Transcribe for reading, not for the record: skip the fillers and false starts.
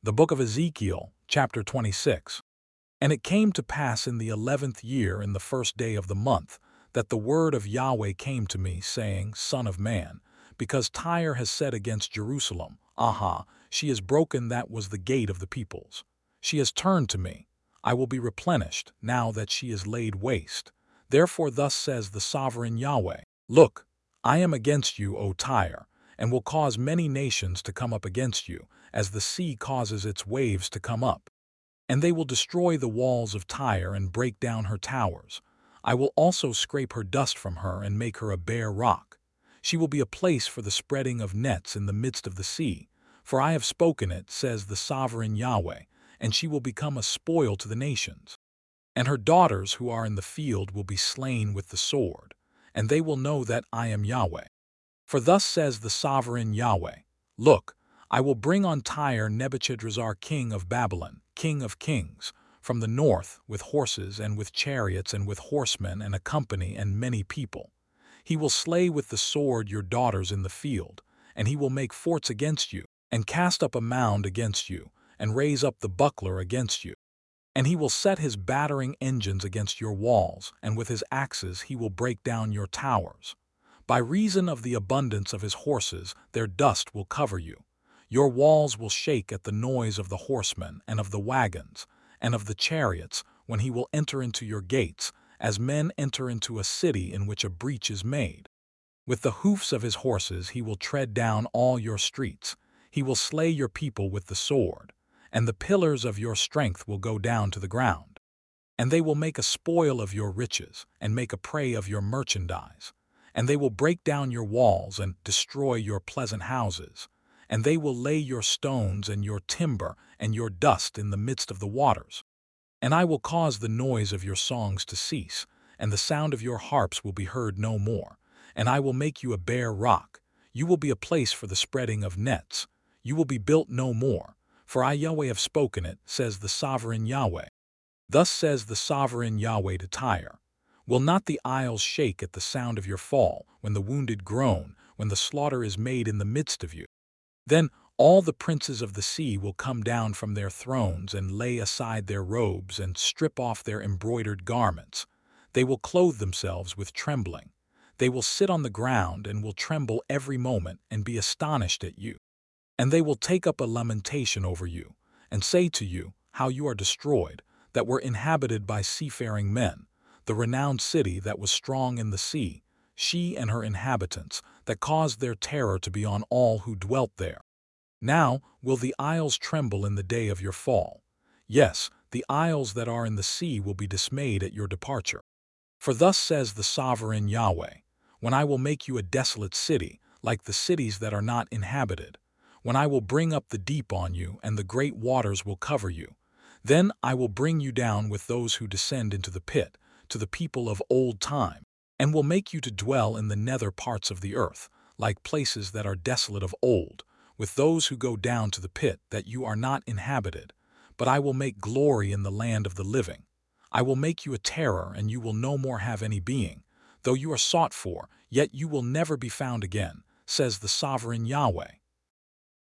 The book of Ezekiel, chapter 26. And it came to pass in the 11th year, in the first day of the month, that the word of Yahweh came to me, saying, Son of man, because Tyre has said against Jerusalem, Aha, she has broken that was the gate of the peoples. She has turned to me. I will be replenished, now that she is laid waste. Therefore thus says the sovereign Yahweh, Look, I am against you, O Tyre, and will cause many nations to come up against you, as the sea causes its waves to come up. And they will destroy the walls of Tyre and break down her towers. I will also scrape her dust from her and make her a bare rock. She will be a place for the spreading of nets in the midst of the sea. For I have spoken it, says the sovereign Yahweh, and she will become a spoil to the nations. And her daughters who are in the field will be slain with the sword, and they will know that I am Yahweh. For thus says the sovereign Yahweh, Look, I will bring on Tyre Nebuchadrezzar king of Babylon, king of kings, from the north, with horses and with chariots and with horsemen and a company and many people. He will slay with the sword your daughters in the field, and he will make forts against you, and cast up a mound against you, and raise up the buckler against you. And he will set his battering engines against your walls, and with his axes he will break down your towers. By reason of the abundance of his horses, their dust will cover you. Your walls will shake at the noise of the horsemen and of the wagons and of the chariots when he will enter into your gates, as men enter into a city in which a breach is made. With the hoofs of his horses he will tread down all your streets. He will slay your people with the sword, and the pillars of your strength will go down to the ground. And they will make a spoil of your riches, and make a prey of your merchandise. And they will break down your walls and destroy your pleasant houses. And they will lay your stones and your timber and your dust in the midst of the waters. And I will cause the noise of your songs to cease, and the sound of your harps will be heard no more. And I will make you a bare rock. You will be a place for the spreading of nets. You will be built no more. For I, Yahweh, have spoken it, says the sovereign Yahweh. Thus says the sovereign Yahweh to Tyre, Will not the isles shake at the sound of your fall, when the wounded groan, when the slaughter is made in the midst of you? Then all the princes of the sea will come down from their thrones and lay aside their robes and strip off their embroidered garments. They will clothe themselves with trembling. They will sit on the ground and will tremble every moment and be astonished at you. And they will take up a lamentation over you, and say to you, How you are destroyed, that were inhabited by seafaring men, the renowned city that was strong in the sea, she and her inhabitants, that caused their terror to be on all who dwelt there. Now will the isles tremble in the day of your fall. Yes, the isles that are in the sea will be dismayed at your departure. For thus says the sovereign Yahweh, When I will make you a desolate city, like the cities that are not inhabited, when I will bring up the deep on you, and the great waters will cover you, then I will bring you down with those who descend into the pit, to the people of old time, and will make you to dwell in the nether parts of the earth, like places that are desolate of old, with those who go down to the pit, that you are not inhabited. But I will make glory in the land of the living. I will make you a terror, and you will no more have any being. Though you are sought for, yet you will never be found again, says the sovereign Yahweh.